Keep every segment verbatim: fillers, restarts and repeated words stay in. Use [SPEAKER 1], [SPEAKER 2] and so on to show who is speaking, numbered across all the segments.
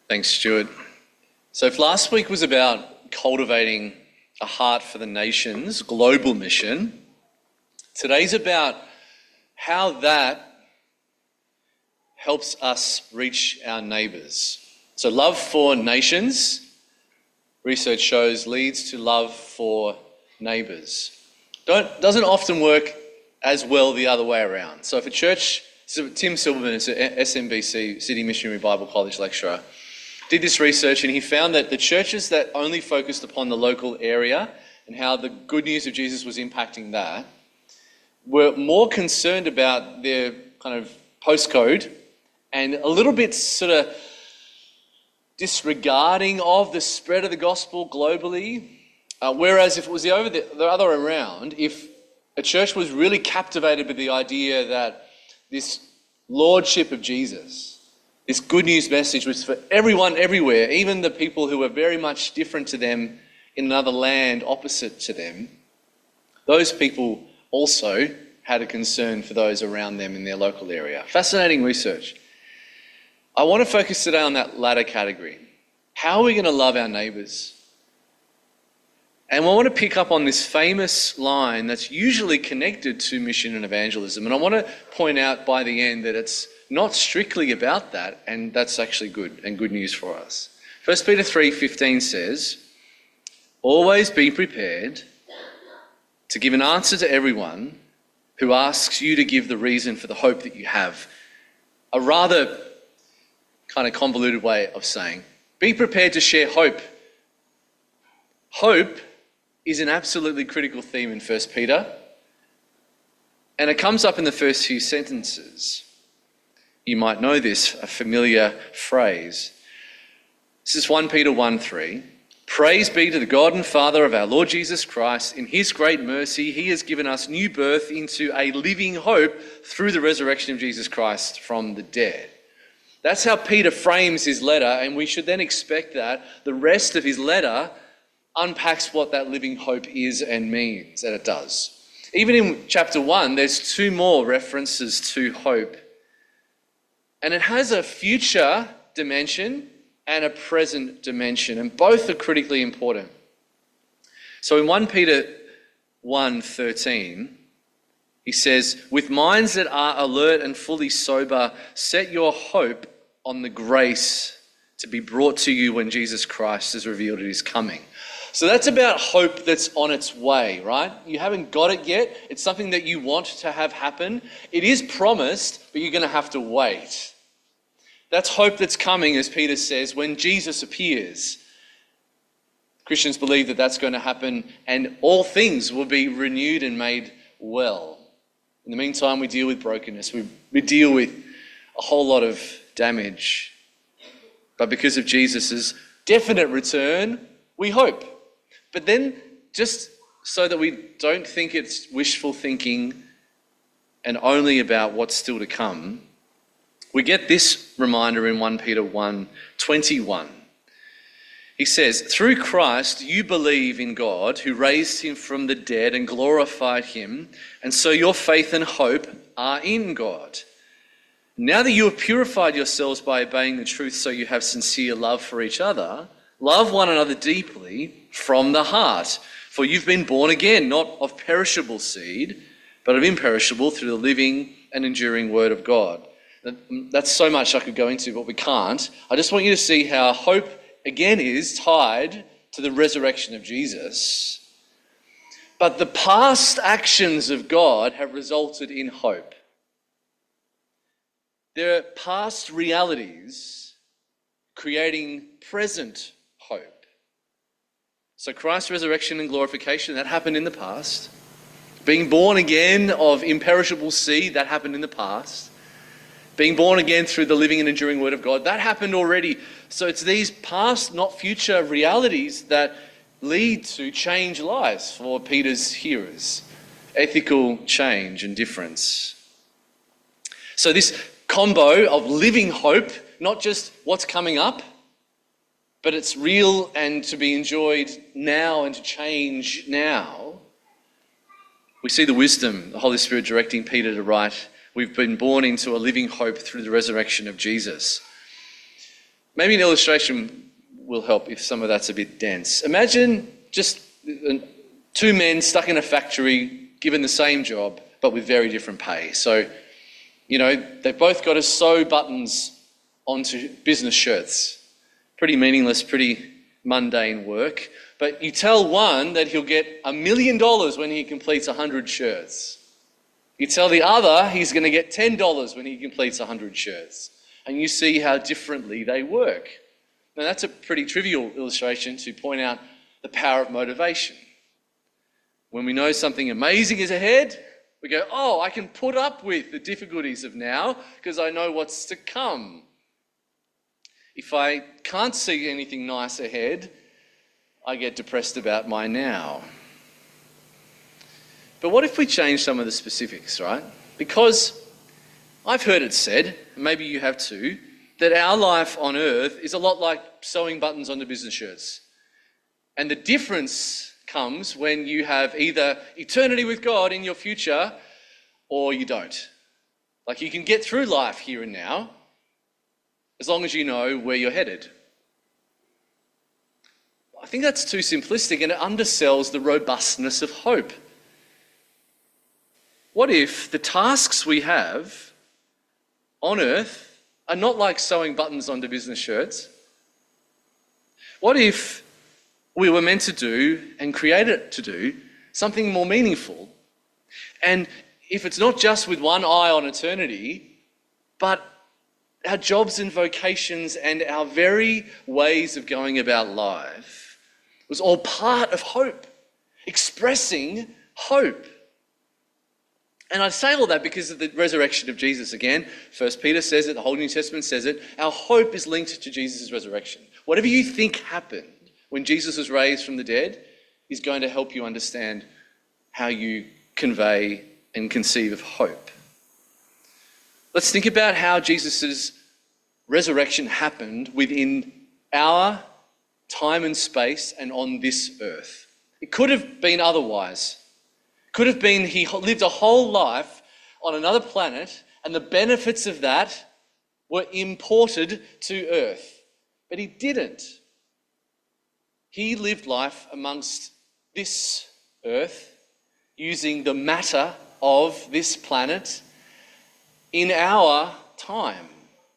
[SPEAKER 1] Thanks, Stuart. So if last week was about cultivating a heart for the nations, global mission, today's about how that helps us reach our neighbours. So love for nations, research shows, leads to love for neighbours. Don't, doesn't often work as well the other way around. So if a church, so Tim Silverman is an S M B C, City Missionary Bible College lecturer, did this research and he found that the churches that only focused upon the local area and how the good news of Jesus was impacting that were more concerned about their kind of postcode and a little bit sort of disregarding of the spread of the gospel globally. Uh, whereas if it was the, over the, the other way around, if a church was really captivated with the idea that this lordship of Jesus, this good news message was for everyone everywhere, even the people who were very much different to them in another land opposite to them, those people also had a concern for those around them in their local area. Fascinating research. I want to focus today on that latter category. How are we going to love our neighbours? And I want to pick up on this famous line that's usually connected to mission and evangelism. And I want to point out by the end that it's not strictly about that, and that's actually good and good news for us. First Peter three fifteen says, "Always be prepared to give an answer to everyone who asks you to give the reason for the hope that you have." A rather kind of convoluted way of saying, be prepared to share hope. Hope is an absolutely critical theme in First Peter, and it comes up in the first few sentences. You might know this, a familiar phrase. This is First Peter one three. "Praise be to the God and Father of our Lord Jesus Christ. In his great mercy, he has given us new birth into a living hope through the resurrection of Jesus Christ from the dead." That's how Peter frames his letter, and we should then expect that the rest of his letter unpacks what that living hope is and means, and it does. Even in chapter one, there's two more references to hope. And it has a future dimension and a present dimension, and both are critically important. So in First Peter one thirteen, he says, "With minds that are alert and fully sober, set your hope on the grace to be brought to you when Jesus Christ is revealed at his coming." So that's about hope that's on its way, right? You haven't got it yet. It's something that you want to have happen. It is promised, but you're going to have to wait. That's hope that's coming, as Peter says, when Jesus appears. Christians believe that that's going to happen and all things will be renewed and made well. In the meantime, we deal with brokenness. We, we deal with a whole lot of damage. But because of Jesus' definite return, we hope. But then, just so that we don't think it's wishful thinking and only about what's still to come, we get this reminder in First Peter one twenty-one. He says, "Through Christ you believe in God, who raised him from the dead and glorified him, and so your faith and hope are in God. Now that you have purified yourselves by obeying the truth, so you have sincere love for each other, love one another deeply from the heart. For you've been born again, not of perishable seed, but of imperishable, through the living and enduring word of God." That's so much I could go into, but we can't. I just want you to see how hope, again, is tied to the resurrection of Jesus. But the past actions of God have resulted in hope. There are past realities creating present hope. So Christ's resurrection and glorification, that happened in the past. Being born again of imperishable seed, that happened in the past. Being born again through the living and enduring word of God, that happened already. So it's these past, not future realities that lead to changed lives for Peter's hearers. Ethical change and difference. So this combo of living hope, not just what's coming up, but it's real and to be enjoyed now and to change now. We see the wisdom, the Holy Spirit directing Peter to write, we've been born into a living hope through the resurrection of Jesus. Maybe an illustration will help if some of that's a bit dense. Imagine just two men stuck in a factory, given the same job, but with very different pay. So, you know, they've both got to sew buttons onto business shirts. Pretty meaningless, pretty mundane work. But you tell one that he'll get a million dollars when he completes a hundred shirts. You tell the other he's going to get ten dollars when he completes a hundred shirts. And you see how differently they work. Now that's a pretty trivial illustration to point out the power of motivation. When we know something amazing is ahead, we go, oh, I can put up with the difficulties of now because I know what's to come. If I can't see anything nice ahead, I get depressed about my now. But what if we change some of the specifics, right? Because I've heard it said, and maybe you have too, that our life on earth is a lot like sewing buttons onto business shirts. And the difference comes when you have either eternity with God in your future or you don't. Like you can get through life here and now as long as you know where you're headed. I think that's too simplistic and it undersells the robustness of hope. What if the tasks we have on earth are not like sewing buttons onto business shirts? What if we were meant to do and created to do something more meaningful? And if it's not just with one eye on eternity, but our jobs and vocations and our very ways of going about life was all part of hope, expressing hope. And I say all that because of the resurrection of Jesus again. First Peter says it, the whole New Testament says it. Our hope is linked to Jesus' resurrection. Whatever you think happened when Jesus was raised from the dead is going to help you understand how you convey and conceive of hope. Let's think about how Jesus' resurrection happened within our time and space and on this earth. It could have been otherwise. Could have been he lived a whole life on another planet and the benefits of that were imported to earth. But he didn't. He lived life amongst this earth using the matter of this planet in our time.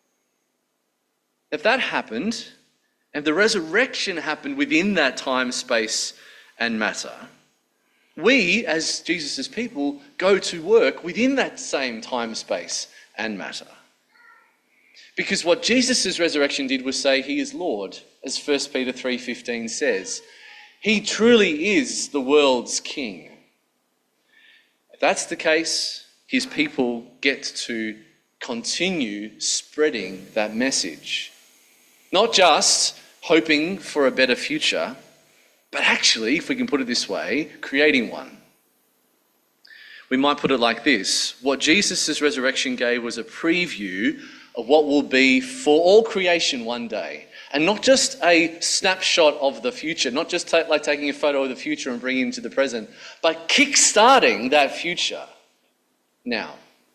[SPEAKER 1] If that happened, and the resurrection happened within that time, space, and matter, we, as Jesus' people, go to work within that same time, space, and matter. Because what Jesus' resurrection did was say he is Lord, as First Peter three fifteen says. He truly is the world's king. If that's the case, his people get to continue spreading that message. Not just hoping for a better future, but actually, if we can put it this way, creating one. We might put it like this. What Jesus' resurrection gave was a preview of what will be for all creation one day. And not just a snapshot of the future, not just ta- like taking a photo of the future and bringing it into the present, but kick-starting that future now.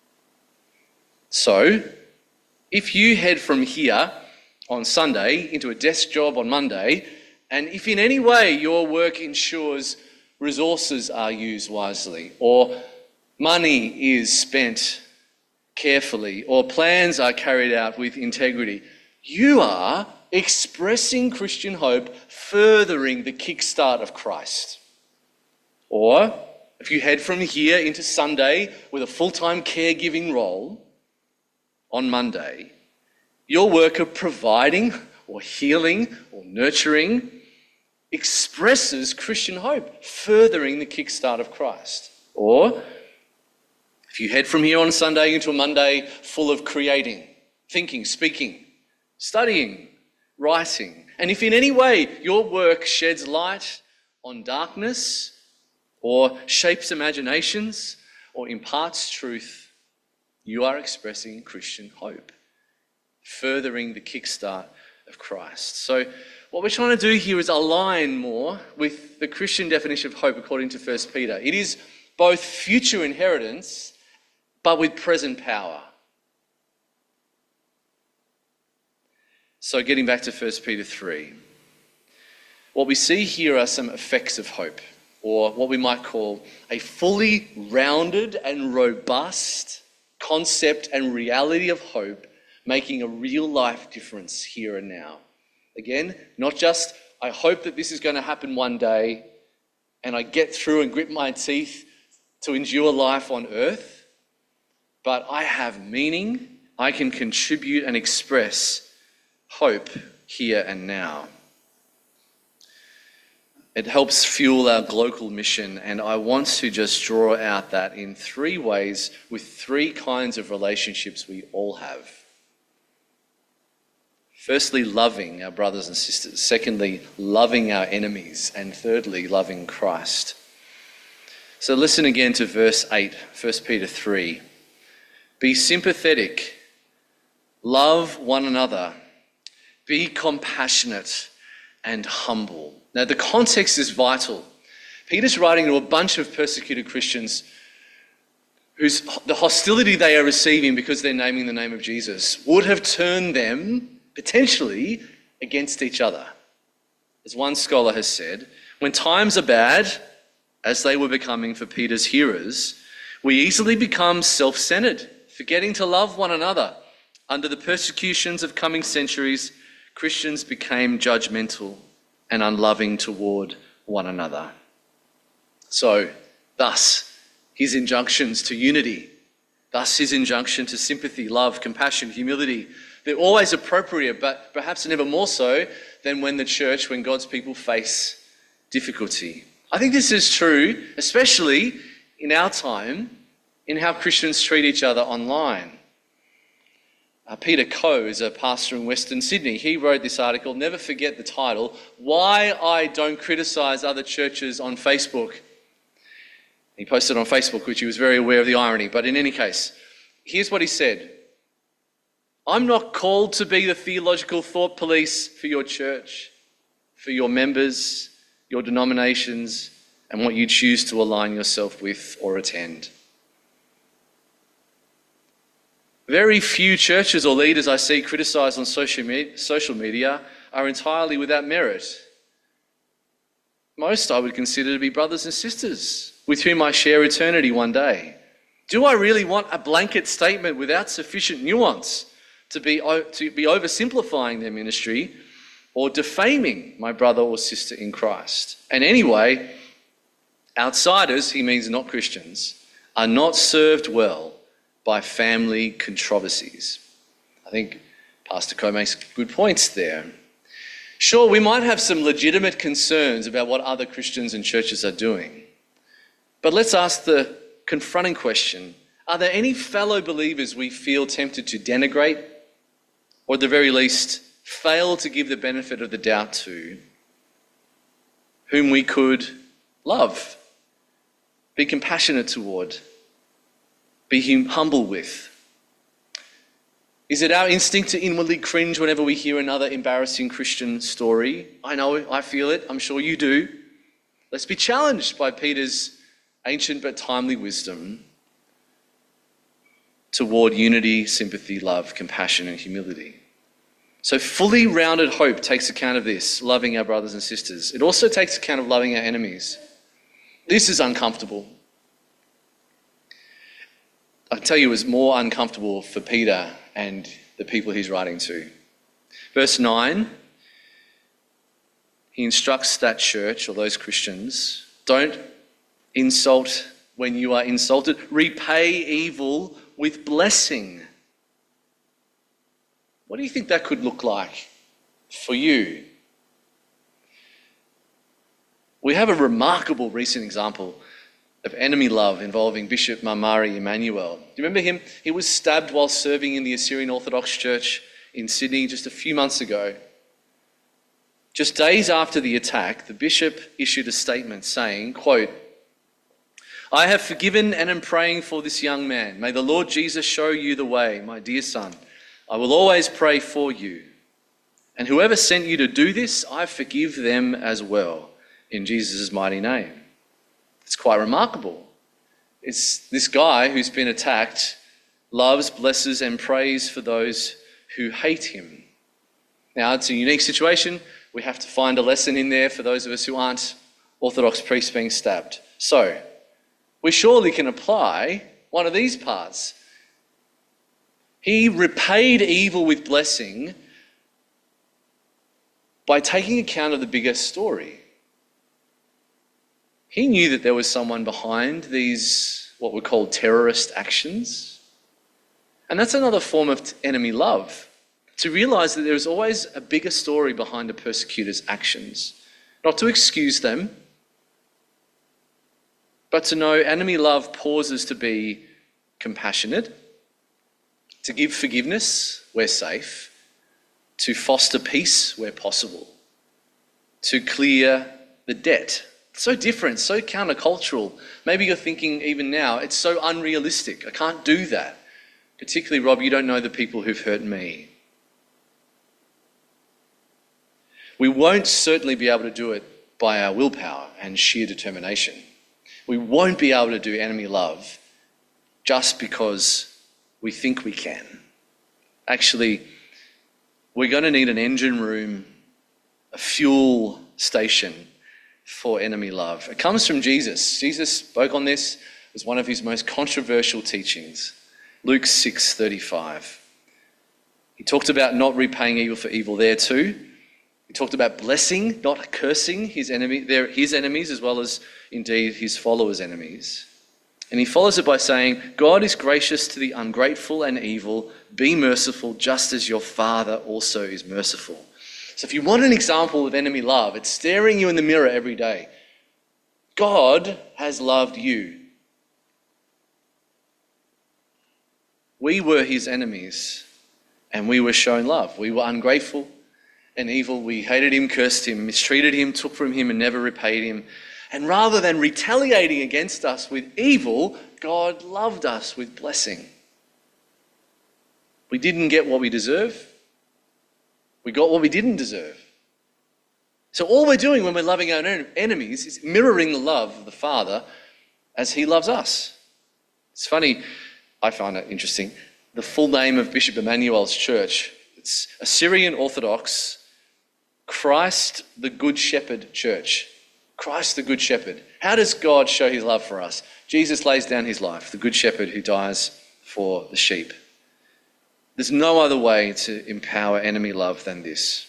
[SPEAKER 1] So, if you head from here on Sunday into a desk job on Monday, and if in any way your work ensures resources are used wisely, or money is spent carefully, or plans are carried out with integrity, you are expressing Christian hope, furthering the kickstart of Christ. Or if you head from here into Sunday with a full-time caregiving role on Monday, your work of providing or healing or nurturing expresses Christian hope, furthering the kickstart of Christ. Or if you head from here on Sunday into a Monday full of creating, thinking, speaking, studying, writing, and if in any way your work sheds light on darkness or shapes imaginations or imparts truth, you are expressing Christian hope, furthering the kickstart of Christ. So what we're trying to do here is align more with the Christian definition of hope according to First Peter. It is both future inheritance, but with present power. So getting back to First Peter three, what we see here are some effects of hope, or what we might call a fully rounded and robust concept and reality of hope, making a real life difference here and now. Again, not just, I hope that this is going to happen one day and I get through and grit my teeth to endure life on earth, but I have meaning, I can contribute and express hope here and now. It helps fuel our global mission, and I want to just draw out that in three ways with three kinds of relationships we all have. Firstly, loving our brothers and sisters. Secondly, loving our enemies. And thirdly, loving Christ. So listen again to verse eight, First Peter three. Be sympathetic, love one another, be compassionate and humble. Now, the context is vital. Peter's writing to a bunch of persecuted Christians whose the hostility they are receiving because they're naming the name of Jesus would have turned them potentially against each other. As one scholar has said, when times are bad, as they were becoming for Peter's hearers, we easily become self-centered, forgetting to love one another. Under the persecutions of coming centuries, Christians became judgmental and unloving toward one another. So, thus, his injunctions to unity, thus his injunction to sympathy, love, compassion, humility, they're always appropriate, but perhaps never more so than when the church, when God's people face difficulty. I think this is true, especially in our time, in how Christians treat each other online. Uh, Peter Coe is a pastor in Western Sydney. He wrote this article, never forget the title, Why I Don't Criticise Other Churches on Facebook. He posted on Facebook, which he was very aware of the irony, but in any case, here's what he said. I'm not called to be the theological thought police for your church, for your members, your denominations, and what you choose to align yourself with or attend. Very few churches or leaders I see criticised on social media, social media are entirely without merit. Most I would consider to be brothers and sisters with whom I share eternity one day. Do I really want a blanket statement without sufficient nuance to be, to be oversimplifying their ministry or defaming my brother or sister in Christ? And anyway, outsiders, he means not Christians, are not served well by family controversies. I think Pastor Coe makes good points there. Sure, we might have some legitimate concerns about what other Christians and churches are doing, but let's ask the confronting question, are there any fellow believers we feel tempted to denigrate, or at the very least, fail to give the benefit of the doubt to, whom we could love, be compassionate toward, be humble with? Is it our instinct to inwardly cringe whenever we hear another embarrassing Christian story? I know, I feel it, I'm sure you do. Let's be challenged by Peter's ancient but timely wisdom toward unity, sympathy, love, compassion, and humility. So fully rounded hope takes account of this, loving our brothers and sisters. It also takes account of loving our enemies. This is uncomfortable. I tell you, it was more uncomfortable for Peter and the people he's writing to. Verse nine, he instructs that church or those Christians, don't insult when you are insulted. Repay evil with blessing. What do you think that could look like for you? We have a remarkable recent example of enemy love involving Bishop Mamari Emmanuel. Do you remember him? He was stabbed while serving in the Assyrian Orthodox Church in Sydney just a few months ago. Just days after the attack, the bishop issued a statement saying, quote, I have forgiven and am praying for this young man. May the Lord Jesus show you the way, my dear son. I will always pray for you. And whoever sent you to do this, I forgive them as well, in Jesus' mighty name. It's quite remarkable. It's this guy who's been attacked, loves, blesses, and prays for those who hate him. Now, it's a unique situation. We have to find a lesson in there for those of us who aren't Orthodox priests being stabbed. So, we surely can apply one of these parts. He repaid evil with blessing by taking account of the bigger story. He knew that there was someone behind these, what were called terrorist actions. And that's another form of enemy love. To realize that there is always a bigger story behind a persecutor's actions. Not to excuse them, but to know enemy love pauses to be compassionate, to give forgiveness where safe, to foster peace where possible, to clear the debt. So different, so countercultural. Maybe you're thinking even now, it's so unrealistic. I can't do that. Particularly, Rob, you don't know the people who've hurt me. We won't certainly be able to do it by our willpower and sheer determination. We won't be able to do enemy love just because we think we can. Actually, we're going to need an engine room, a fuel station for enemy love. It comes from Jesus. Jesus spoke on this. It was one of his most controversial teachings. Luke six thirty-five. He talked about not repaying evil for evil there too. He talked about blessing, not cursing his enemy, their, his enemies, as well as indeed his followers' enemies. And he follows it by saying, God is gracious to the ungrateful and evil. Be merciful just as your Father also is merciful. So if you want an example of enemy love, it's staring you in the mirror every day. God has loved you. We were his enemies and we were shown love. We were ungrateful and evil. We hated him, cursed him, mistreated him, took from him and never repaid him. And rather than retaliating against us with evil, God loved us with blessing. We didn't get what we deserve. We got what we didn't deserve. So all we're doing when we're loving our enemies is mirroring the love of the Father as he loves us. It's funny, I find it interesting, the full name of Bishop Emmanuel's church, it's Assyrian Orthodox Christ the Good Shepherd Church. Christ the Good Shepherd. How does God show his love for us? Jesus lays down his life, the Good Shepherd who dies for the sheep. There's no other way to empower enemy love than this.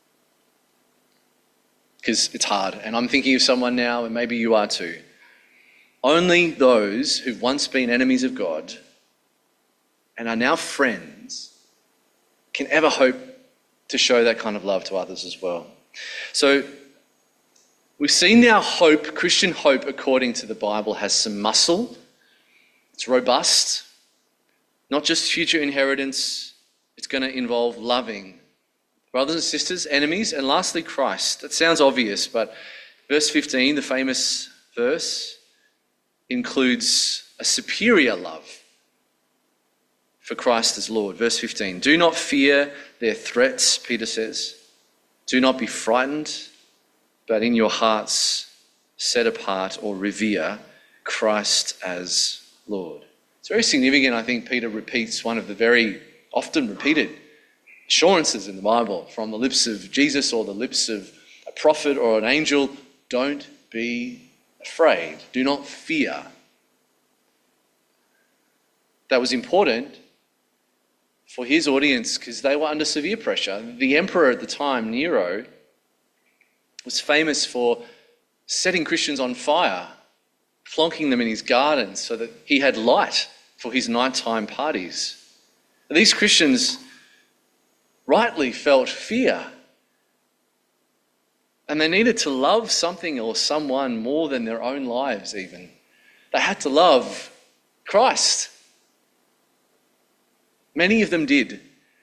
[SPEAKER 1] Because it's hard. And I'm thinking of someone now, and maybe you are too. Only those who've once been enemies of God and are now friends can ever hope to show that kind of love to others as well. So we've seen now hope, Christian hope according to the Bible, has some muscle. It's robust. Not just future inheritance. It's going to involve loving brothers and sisters, enemies, and lastly Christ. That sounds obvious, but verse fifteen, the famous verse, includes a superior love for Christ as Lord. Verse fifteen, do not fear their threats, Peter says. Do not be frightened, but in your hearts set apart or revere Christ as Lord. It's very significant, I think Peter repeats one of the very often repeated assurances in the Bible from the lips of Jesus or the lips of a prophet or an angel. Don't be afraid. Do not fear. That was important for his audience because they were under severe pressure. The emperor at the time, Nero, was famous for setting Christians on fire, plonking them in his gardens so that he had light for his nighttime parties. These Christians rightly felt fear, and they needed to love something or someone more than their own lives even. They had to love Christ. Many of them did.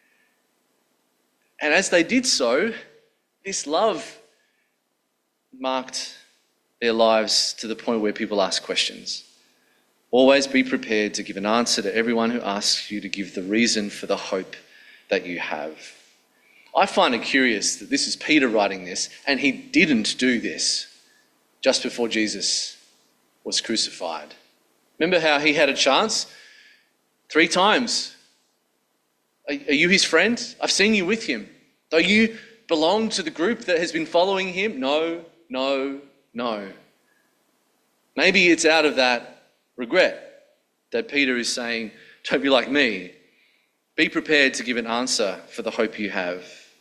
[SPEAKER 1] And as they did so, this love marked their lives to the point where people ask questions. Always be prepared to give an answer to everyone who asks you to give the reason for the hope that you have. I find it curious that this is Peter writing this, and he didn't do this just before Jesus was crucified. Remember how he had a chance? Three times. Are you his friend? I've seen you with him. Though you belong to the group that has been following him, no, no, no. Maybe it's out of that regret that Peter is saying, don't be like me. Be prepared to give an answer for the hope you have.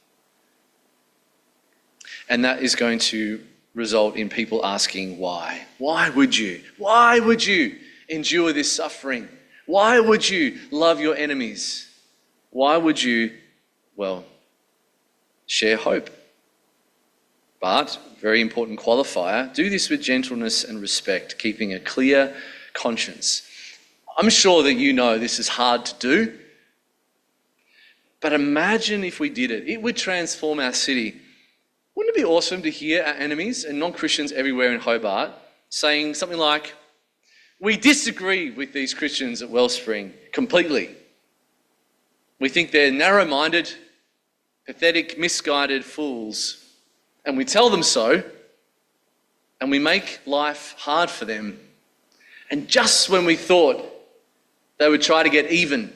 [SPEAKER 1] And that is going to result in people asking why. Why would you? Why would you endure this suffering? Why would you love your enemies? Why would you, well, share hope? But, very important qualifier, do this with gentleness and respect, keeping a clear conscience. I'm sure that you know this is hard to do, but imagine if we did it. It would transform our city. Wouldn't it be awesome to hear our enemies and non-Christians everywhere in Hobart saying something like, we disagree with these Christians at Wellspring completely. We think they're narrow-minded, pathetic, misguided fools. And we tell them so, and we make life hard for them. And just when we thought they would try to get even,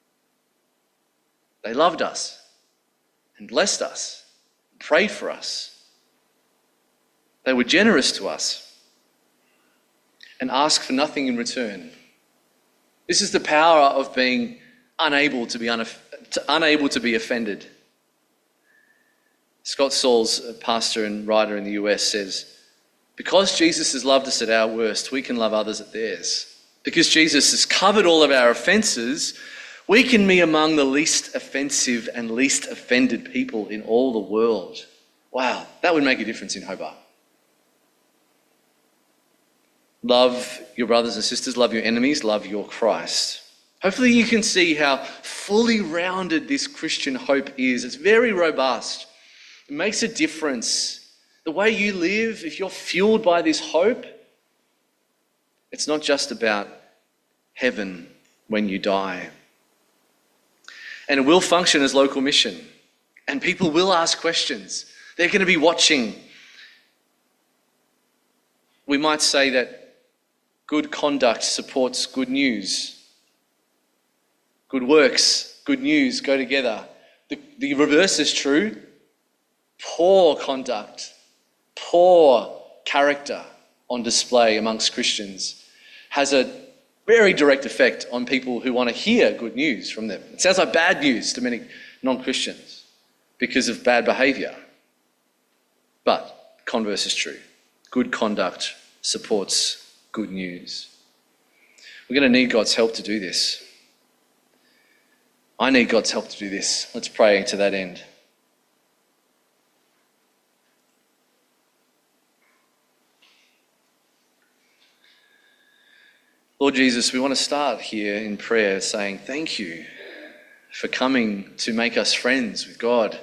[SPEAKER 1] they loved us and blessed us, and prayed for us. They were generous to us and asked for nothing in return. This is the power of being unable to be, unoff- to, unable to be offended. Scott Sauls, a pastor and writer in the U S, says, because Jesus has loved us at our worst, we can love others at theirs. Because Jesus has covered all of our offences, we can be among the least offensive and least offended people in all the world. Wow, that would make a difference in Hobart. Love your brothers and sisters, love your enemies, love your Christ. Hopefully you can see how fully rounded this Christian hope is. It's very robust. It makes a difference. The way you live, if you're fueled by this hope, it's not just about heaven when you die. And it will function as local mission. And people will ask questions. They're going to be watching. We might say that good conduct supports good news. Good works, good news go together. The, the reverse is true. Poor conduct, poor character on display amongst Christians has a very direct effect on people who want to hear good news from them. It sounds like bad news to many non-Christians because of bad behaviour. But converse is true. Good conduct supports good news. We're going to need God's help to do this. I need God's help to do this. Let's pray to that end. Lord Jesus, we want to start here in prayer saying thank you for coming to make us friends with God.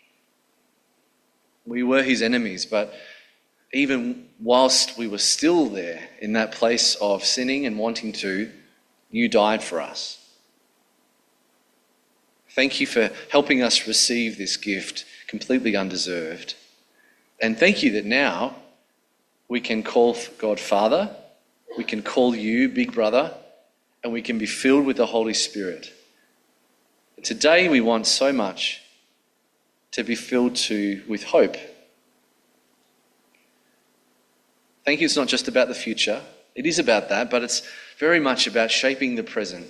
[SPEAKER 1] We were his enemies, but even whilst we were still there in that place of sinning and wanting to, you died for us. Thank you for helping us receive this gift completely undeserved. And thank you that now we can call God Father, we can call you Big Brother, and we can be filled with the Holy Spirit. And today we want so much to be filled to with hope. Thank you, it's not just about the future. It is about that, but it's very much about shaping the present.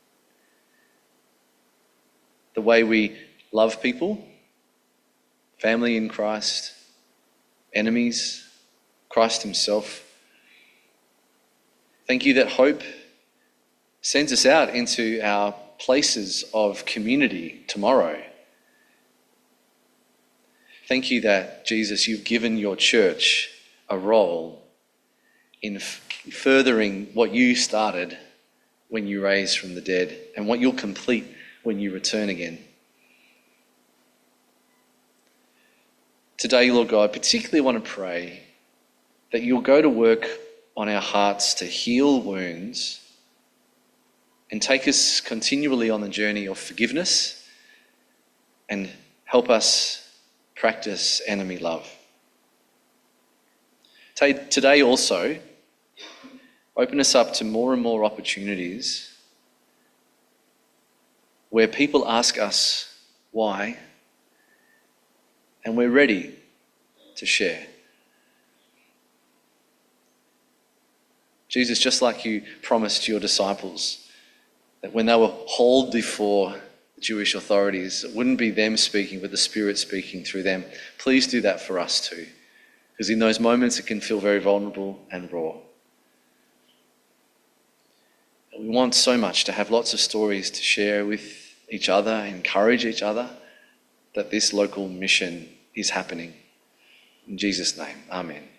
[SPEAKER 1] The way we love people, family in Christ, enemies, Christ himself. Thank you that hope sends us out into our places of community tomorrow. Thank you that, Jesus, you've given your church a role in f- furthering what you started when you raised from the dead and what you'll complete when you return again. Today, Lord God, particularly want to pray that you'll go to work on our hearts to heal wounds and take us continually on the journey of forgiveness and help us practice enemy love. Today also, open us up to more and more opportunities where people ask us why, and we're ready to share. Jesus, just like you promised your disciples, that when they were hauled before the Jewish authorities, it wouldn't be them speaking, but the Spirit speaking through them. Please do that for us too, because in those moments it can feel very vulnerable and raw. And we want so much to have lots of stories to share with each other, encourage each other, that this local mission is happening. In Jesus' name, amen.